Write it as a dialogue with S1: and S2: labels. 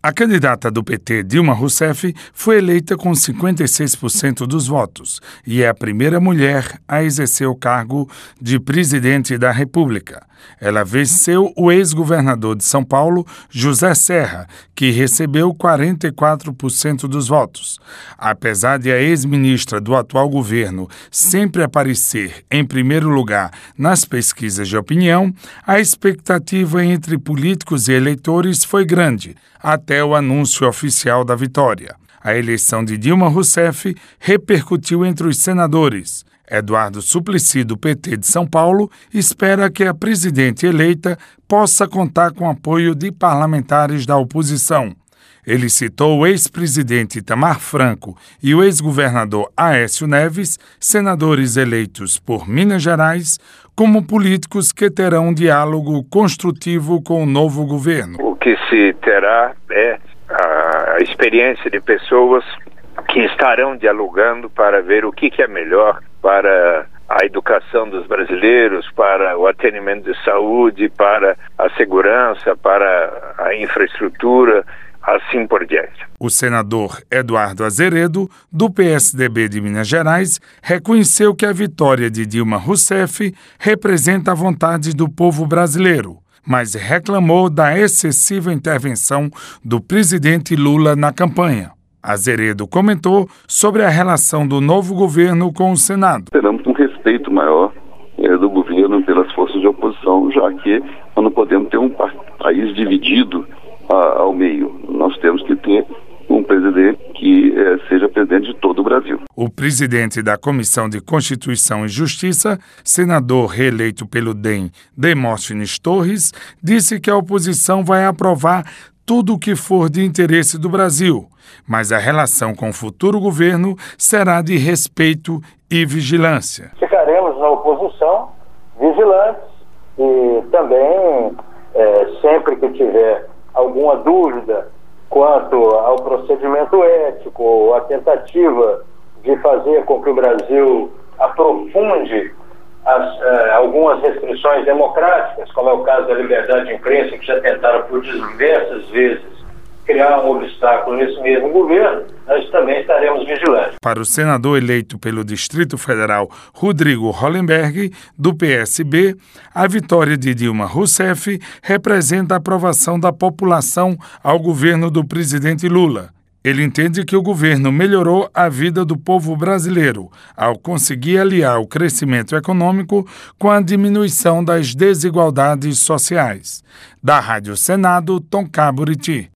S1: A candidata do PT, Dilma Rousseff, foi eleita com 56% dos votos e é a primeira mulher a exercer o cargo de presidente da República. Ela venceu o ex-governador de São Paulo, José Serra, que recebeu 44% dos votos. Apesar de a ex-ministra do atual governo sempre aparecer em primeiro lugar nas pesquisas de opinião, a expectativa entre políticos e eleitores foi grande, até o anúncio oficial da vitória. A eleição de Dilma Rousseff repercutiu entre os senadores. Eduardo Suplicy, do PT de São Paulo, espera que a presidente eleita possa contar com apoio de parlamentares da oposição. Ele citou o ex-presidente Itamar Franco e o ex-governador Aécio Neves, senadores eleitos por Minas Gerais, como políticos que terão um diálogo construtivo com o novo governo.
S2: O que se terá é a experiência de pessoas que estarão dialogando para ver o que é melhor para a educação dos brasileiros, para o atendimento de saúde, para a segurança, para a infraestrutura, assim por diante.
S1: O senador Eduardo Azeredo, do PSDB de Minas Gerais, reconheceu que a vitória de Dilma Rousseff representa a vontade do povo brasileiro, mas reclamou da excessiva intervenção do presidente Lula na campanha. Azeredo comentou sobre a relação do novo governo com o Senado.
S3: Teremos um respeito maior do governo pelas forças de oposição, já que nós não podemos ter um país dividido ao meio. Nós temos que ter um presidente que seja presidente de todo o Brasil.
S1: O presidente da Comissão de Constituição e Justiça, senador reeleito pelo DEM, Demóstenes Torres, disse que a oposição vai aprovar tudo o que for de interesse do Brasil, mas a relação com o futuro governo será de respeito e vigilância.
S4: Ficaremos na oposição vigilantes e também, sempre que tiver alguma dúvida quanto ao procedimento ético ou a tentativa de fazer com que o Brasil aprofunde algumas restrições democráticas, como é o caso da liberdade de imprensa, que já tentaram por diversas vezes criar um obstáculo nesse mesmo governo, nós também estaremos vigilantes.
S1: Para o senador eleito pelo Distrito Federal, Rodrigo Hollenberg, do PSB, a vitória de Dilma Rousseff representa a aprovação da população ao governo do presidente Lula. Ele entende que o governo melhorou a vida do povo brasileiro ao conseguir aliar o crescimento econômico com a diminuição das desigualdades sociais. Da Rádio Senado, Tom Caburiti.